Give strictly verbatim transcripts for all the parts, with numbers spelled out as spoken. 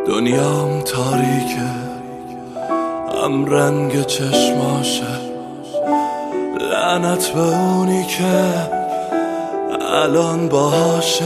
دنیام تاریکه، هم رنگ چشماشه. لعنت به اونی که الان باهاشه.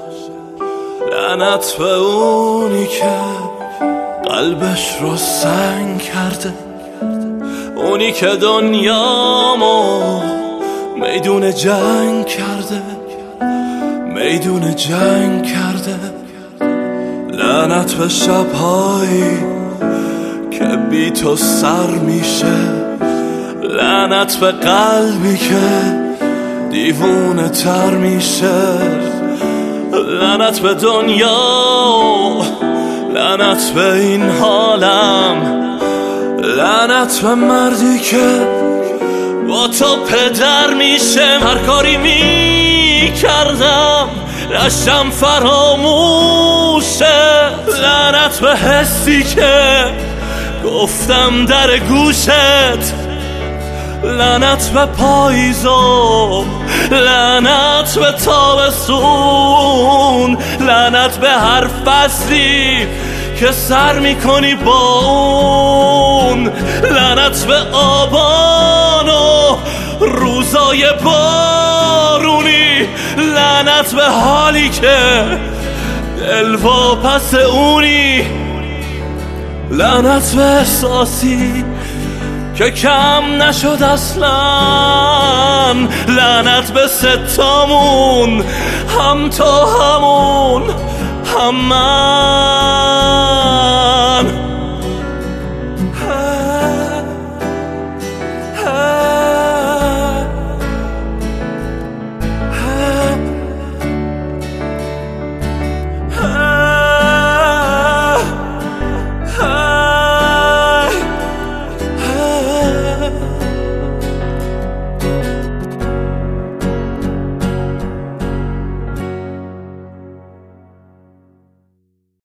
لعنت به اونی که قلبش رو سنگ کرده. اونی که دنیامو میدون جنگ کرده، میدون جنگ کرده. لعنت به شبهایی که بی تو سر میشه. لعنت به قلبی که دیوونه تر میشه. لعنت به دنیا، لعنت به این حالم. لعنت به مردی که با تو پدر میشه. هر کاری میکردم رشتم فراموشه. لعنت به حسی که گفتم در گوشت. لعنت به پاییزو، لعنت به تابستون. لعنت به هر فصلی که سر میکنی با اون. لعنت به آبان و روزای بارونی. لعنت به حالی که دل واپس اونی. لعنت به احساسی که کم نشد اصلا. لعنت به ستامون، هم تو همون هم من.